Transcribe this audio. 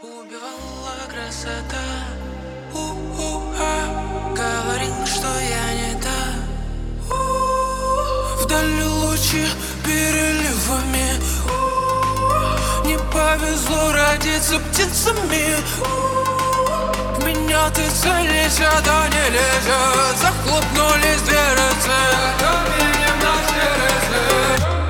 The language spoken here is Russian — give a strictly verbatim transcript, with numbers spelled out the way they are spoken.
Убивала красота. У-у-а. Говорил, что я не та. У-у-у. Вдали лучи переливами. У-у-у. Не повезло родиться птицами. У-у-у. В меня ты целись, а да не лезет. Захлопнулись дверцы. Каменем на сердце.